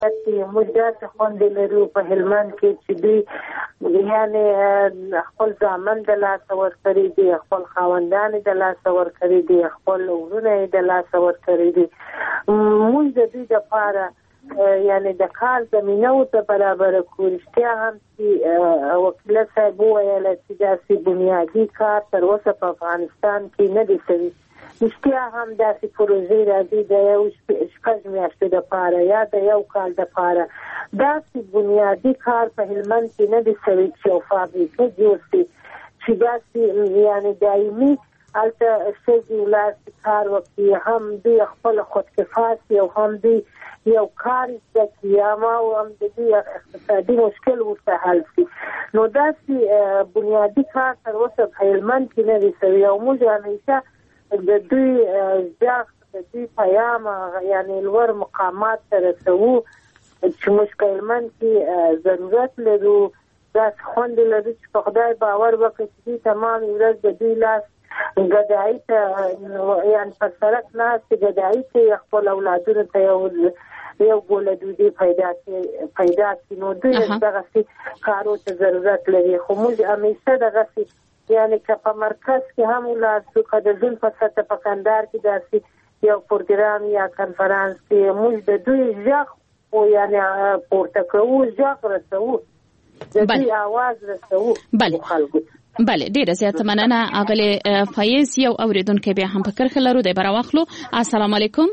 مجدات خوندې لرو په هلمند کې چې دوی یعنې خپل ځامن د لاسه ورکړي دي، خپل خاوندان د لاسه ورکړي دي، خپل ورونه د لاسه ورکړي دي. موږ د دوی دپاره یعنې د کار زمینه ورته برابره کړو. رښتیا هم چې وکیله صاحب وویله چې داسې بنیادي کار تر اوسه په افغانستان کې نه دی شوي. رښتیا هم داسې پروژې راځي د یو شپږ میاشتې دپاره یا د یو کال دپاره. داسې بنیادي کار په هلمند کې نه دی شوي چې یو فابریکه جوړ شي چې داسې یعنې دایمي هلته ښځې ولاړ شي کار وکړي، هم دوی خپل خودکفا شي او هم دوی یو کار زده کړي، اما هم د دوی اقتصادي مشکل ورته حل شي. نو داسې بنیادي کار تر اوسه په هلمند کې نه دی شوي او موږ همیشه د دوی ځواک د دوی پیام یعنې لوړ مقامات ته رسوو چې موږ په هلمند کې ضرورت لرو، داسې خوندې لرو چې په خدای باور وکړي چې دوی تمام ورځ د دوی لاس ګدایي ته یعنې پر سړک ناستې ګدایي ته خپل اولادونو ته یو ګوله ډوډۍ پیدا کړي. نو دوی دغسې کارو ته ضرورت لري. خو موږ همیشه دغسې یعنې که په مرکز کې هم ولاړ شو، که د ژوند په سطح په کندهار کې داسې یو پروګرام یا کنفرانس کې موږ د دوی غږ یعنې پورته کوو، غږ رسوو، د دوی اواز رسوو خلکو. بله، ډیره زیاته مننه اغلی فایز. یو اوریدونکی بیا هم په کرښه لرو، دی به راواخلو. السلام علیکم.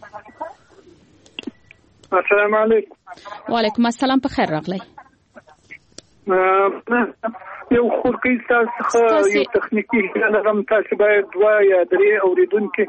السلام علیکم. وعلیکم السلام، په خیر راغلی. یو خورکۍ څخه یو تخنیکی لرم، تاسو باید 2 یا 3 اوریدونکي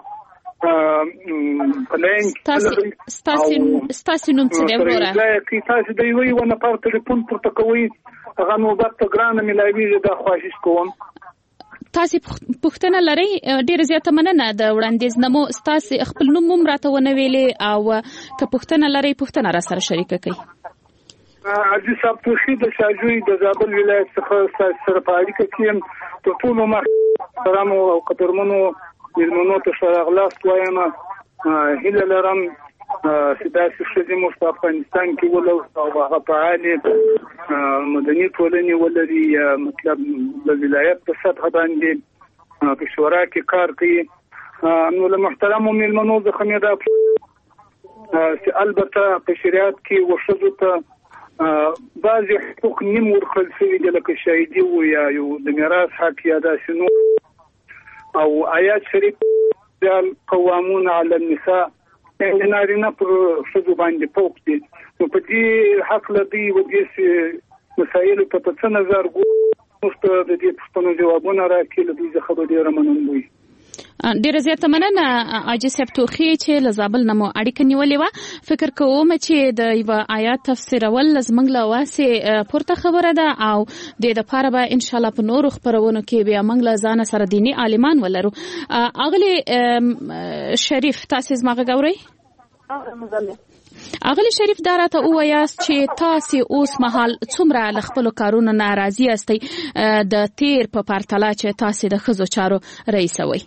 پلان ستاسو نوم څه دی وروره؟ تاسو د یوې ونه پر ټلیفون پورته کوئ، هغه نوبت ته ګرانه ملاویږي، دا خواهش کوم. تاسو پوښتنه لرئ؟ ډیره زیاته مننه د وړاندیز نمو. تاسو خپل نوم هم راته ونه ویلې او که پوښتنه لرئ پوښتنه را سره شریکه کړئ. عزیز صاحب توخی د شاجوی د زابل ولایت څخه سره په اړیکه کې یم. په ټولو محترمو او قدرمنو مېلمنو ته ښه راغلاست وایم. هیله لرم چې داسې ښځې موږ په افغانستان کې ولرو او هغه فعالې مدني ټولنې ولري، مطلب د ولایت په سطح باندې په شورا کې کار کوي. نو له محترمو مېلمنو څخه مې دا چې البته په شریعت کې وښځو ته بعضې حقوق نیم ورکړل شوي دي، لکه شاهدي و یا یو د میراث حق یا داسې نور. او آیات شریف قوامون علی النساء نارینه پر ښځو باندې فوق دي. نو په دې هکله دوی و دې مسایلو ته په څه نظر ګوري، موږ ته د دې پوښتنو ځوابونه راکړي. له دوی څخه به ډېره مننه وي. ډیره زیاته مننه عاجز صاحب توخی چې له زابل نه مو اړیکه نیولې وه. فکر کوم چې د یو آیات تفسیرول زموږ له واسې پورته خبره ده او د دې لپاره به ان شاء الله په نورو خپرونو کې بیا موږ له ځانه سره دیني عالمان ولرو. اغلی شریف، تاسو زما غږ اورئ؟ اغلی شریف، دا راته ووایاست چې تاسو اوس مهال څومره له خپلو کارونو نه راضي یاستئ د تیر په پرتله چې تاسو د ښځو چارو رئیسه وئ؟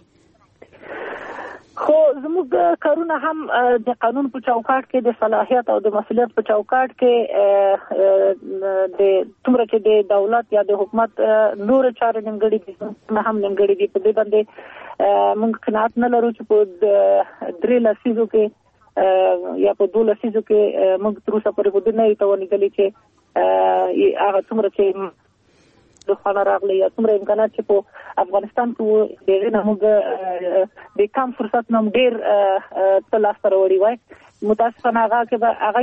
خو زموږ کارونه هم د قانون په چوکاټ کې، د صلاحیت او د مسؤلیت په چوکاټ کې، د څومره چې د دولت یا د حکومت نور چارې نیمګړې دي هم نیمګړې دي. په دې باندې موږ قناعت نه لرو چې په 3 لسیزو کې یا په 2 لسیزو کې موږ تر اوسه پورې په دې نه یو توانېدلي چې هغه څومره چې د خانه راغلی یا څومره امکانات چې په افغانستان کې وو، دغه نه موږ د کم فرصت نه ډېر څه لاسته راوړي وای. متاسفانه هغه کې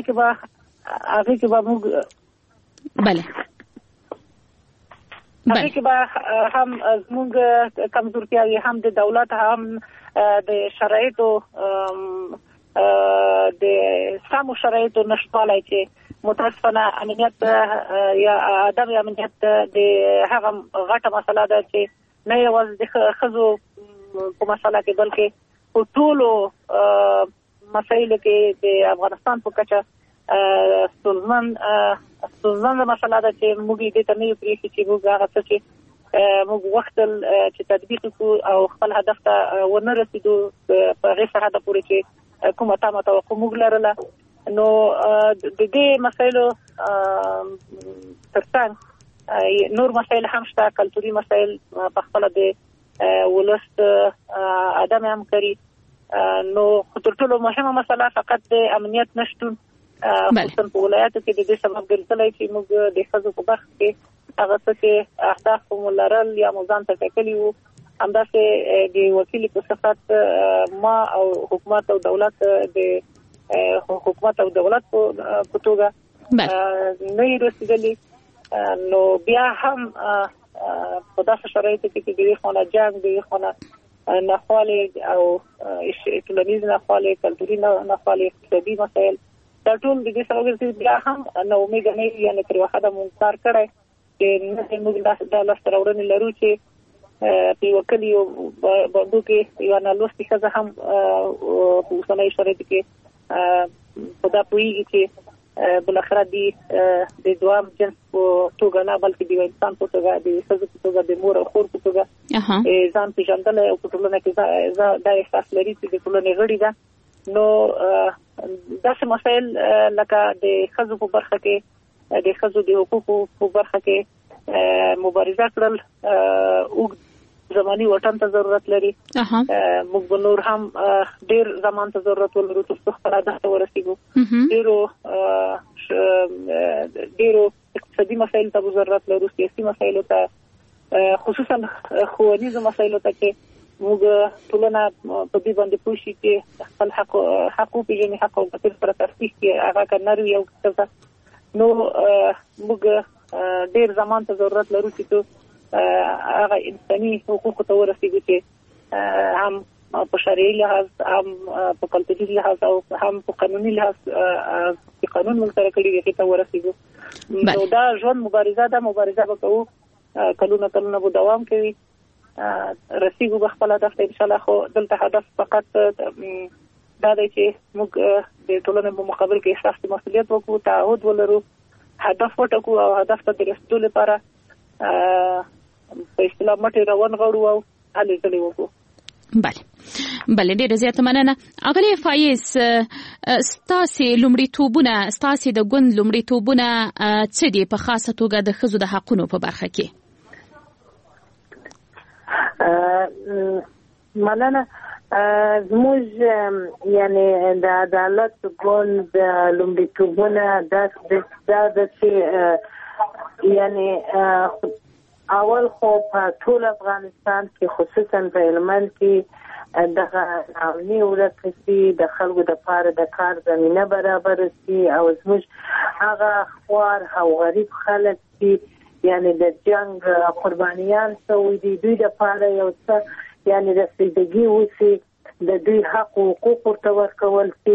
به موږ بله هغه کې به هم موږ کمزورتیاوې هم د دولت هم د شرایطو د سمو شرایطو نشټوالی چې متاسفانه امنیت یا عدم امنیت د هغه غټه مسله ده چې نه یوازې د ښځو په مسله کې بلکې په ټولو مسایلو کې د افغانستان په کچه ستونزمنه مسله ده چې موږ دې ته نه یو پرېښي چې موږ هغه څه چې موږ غوښتل چې تطبیق کړو او خپل هدف ته ونه رسېدو په هغې سره د پورې چې کومه تمه توقع موږ لرله نو د دې مسایلو ترڅنګ نور مسایل هم شته، کلتوري مسایل په خپل د ولست عدم همکاري. نو تر ټولو مهمه مسله فقط د امنیت نشټون خصوصا په ولایتو کې د دې سبب ګرځي چې موږ د ښځو په برخه کې هغه څه اهداف مولرل یا موزان ته ټاکلي وو همداسې د وکیل په صفت ما او حکومت او دولت د حکومت او دولت په توګه نه رسیدلی. نو بیا هم په داسې شرایطو کې چې د خونه جنگ د خونه نخواله او ټولنیز نخواله، کلتوري نخواله، اقتصادي مسایل دا ټول د دې سره ورته بیا هم نو امید نه یعنی تر وخته مونږ کار کړی چې موږ د لاسته راوړنې لرو چې په وکیل یو باندې کې یو نه لوستي څه هم په اوسنۍ شرایطو کې په دا پوهیږي چې بل اخر د دوام جنس په توګه نه بلکې د انسان په توګه د ښځو په توګه د مور او خور په توګه ځان پیژندل او په ټولنه کې دا احساس لري چې د ټولنې غړي ده. نو داسې مسایل لکه د ښځو په برخه کې د ښځو د حقوقو په برخه کې مبارزه کړل اوږد زماني وطن ته ضرورت لري. موږ به نور هم ډیر زمان ته ضرورت ولرو ترڅو خپل هدف ته ورسیږو. ډیرو اقتصادي مسایلو ته ضرورت لرو، سیاسي مسایلو ته، خصوصا ښوونیزو مسایلو ته چې موږ ټولنه په دې باندې پوه شي چې خپل حق وپېژني، حق او باطل سره تفصیل کې هغه کنه یو څه. نو موږ ډیر زمان ته ضرورت لرو چې هغه انساني حقوق ته ورسیږي چې هم په شرعي لحاظ، هم په کلتوري لحاظ او هم په قانوني لحاظ چې قانون موږ سره کړی دی ته ورسیږو. نو دا ژوند مبارزه ده، مبارزه به کوو، کلونه به دوام کوي، رسیږو به خپل هدف ته ان شاء الله. خو دلته هدف فقط دا دی چې موږ د ټولنې په مقابل کې احساس مسؤلیت وکړو، تعهد ولرو، هدف وټاکو او هدف ته د رسیدو لپاره په اصطلاح مټې روان غړو او هلې ځلې وکړو. بله ډېره زیاته مننه. اغلې فایز، ستاسې لومړیتوبونه، ستاسې د ګوند لومړیتوبونه څه دي په خاصه توګه د ښځو د حقونو په برخه کې؟ مننه. زموږ یعنی د عدالت ګوند لومړیتوبونه دا چې یعنی اول خو په ټول افغانستان کې خصوصا په هلمند کې دغه ناامني ورکړي، د خلکو د پاره د کار زمينه برابر شي او زموږ هغه خوار او غریب خلک چې یعنی د جنگ قربانیان شوي دي دوی د پاره یو څه یعنی رسیدګي وشي، د دوی حق او حقوق ورته ورکول شي.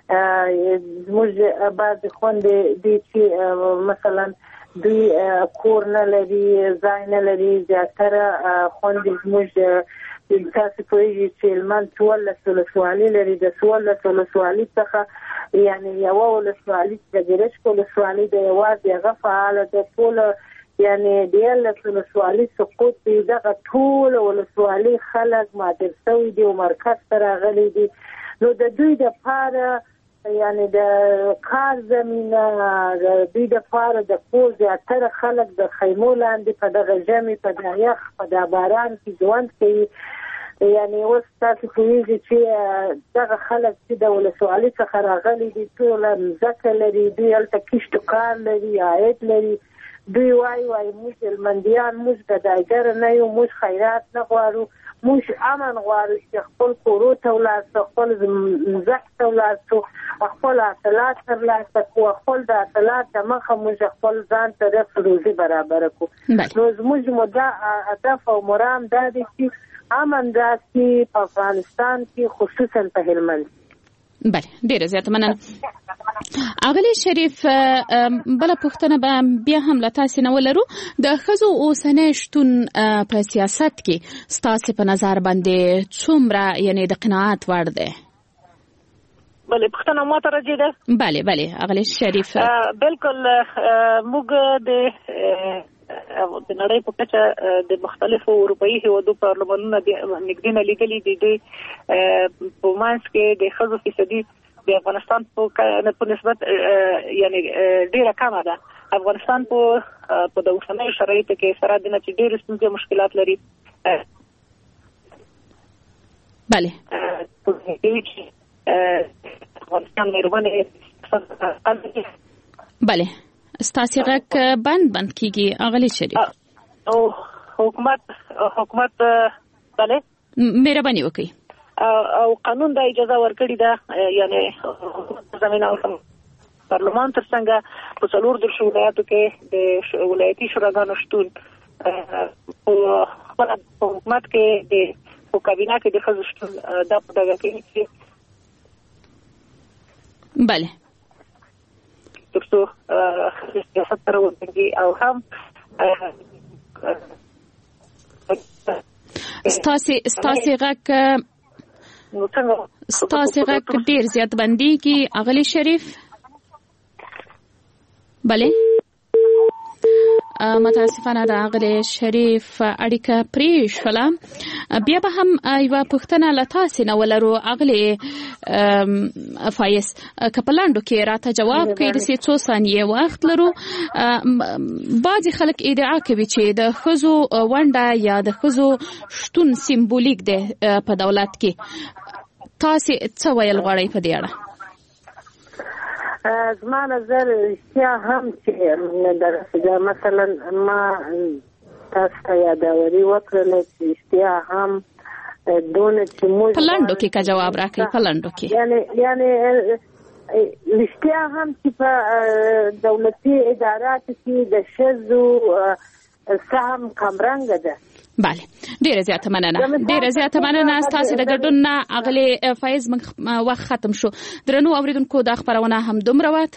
زموږ بعض خوندې دي چې مثلا دوی کور نه لري، ځای نه لري. زیاتره خوندې زموږ تاسو پوهیږئ چې هلمند 14 ولسوالۍ لري. د 14 ولسوالۍ څخه یعنی یوه ولسوالۍ د ګرشک ولسوالۍ د یوازې هغه فعاله ده. ټول یعنی د 11 ولسوالۍ سقوط دی. دغه ټول ولسوالۍ خلک مادر شوي دي او مرکز ته راغلي دي. نو د دوی د پاره یعنی د کار زمینه، د دوی د پاره د کور زیاتره خلک د خیمو لاندې په دغه ژمي، په دغه یخ، په دغه باران کې ژوند کوي. یعنی اوس تاسو پوهیږئ چې دغه خلک چې د ولسوالۍ څخه راغلي دي ټوله مځکه لري، دوی هلته کښت کار لري، عاید لري. دوی وایي موږ هلمندیان موږ ګدایګر نه یو، موږ خیرات نه غواړو، موږ امن غواړو چې خپل کورو ته ولاړ شو، خپل مځکې ته ولاړ شو، خپل حاصلات ترلاسه کړو، خپل د حاصلات د مخه موږ خپل ځان ته رزق روزي برابره کړو. نو زموږ مدعا هدف او مرام دا دی چې امن راشي په افغانستان کې، خصوصا په هلمند. بله ډیره زیاته مننه. اغلی شریف، بله پوښتنه به بیا هم له تاسې نه ولرو. د ښځو اوسنی شتون په سیاست کې ستاسې په نظر باندې څومره یعنی د قناعت وړ دی؟ بله پوښتنه ما ته راځي ده. بله اغلی شریف، بالکل. موږ د نړۍ په کچه د مختلفو اروپایي هیوادو پارلمانونو نږدې نه لیدلي دي. په منځ کې د ښځو فیصدي د افغانستان په نسبت یعنی ډیره کمه ده. افغانستان په د اوسنیو شرایطو کې سره د نچې ډېر ستونزې مشکلات لري. بله افغانستان مېرمنې بله ستاسې غږ بند کیږي اغلی شریف. او حکومت بله مهرباني وکړئ او قانون د اجازه ورکړي ده یعنی زمينه او پارلمان ترڅنګ په څلور د ولایتو کې د ولایتي شوراګانو شتون په حکومت کې د کابینه کې د ښځو شتون د دغه کې بله ترڅو سیاست سره وځي او هم ستاسې غږ ډیر زیات بنديږي اغلی شریف. بله متاسفانه د اغلی شریف اړیکه پرې شوله. بیا به هم یوه پوښتنه له تاسې نه ولرو اغلی فایز که په لنډو کې راته جواب کوي. داسې څو ثانیې وخت لرو. بعضې خلک ادعا کوي چې د ښځو ونډه یا د ښځو شتون سیمبولیک دی په دولت کې. تاسې څه ویل غواړئ په دې اړه؟ زما نظر اشتیا هم چې مثلا ما تاسو ته یادوري وکړله چې اشتیا هم دونه چې موږ په لنډو کې که جواب راکړئ په لنډو کې یعنی اشتیا هم چې په دولتي اداراتو کې د ښځو سهم کمرنګه ده. بله ډیره زیاته مننه ستاسو د ګډون نه اغلی فایز وخت ختم شو. درنو اوریدونکو دا خبرونه هم دومره وه.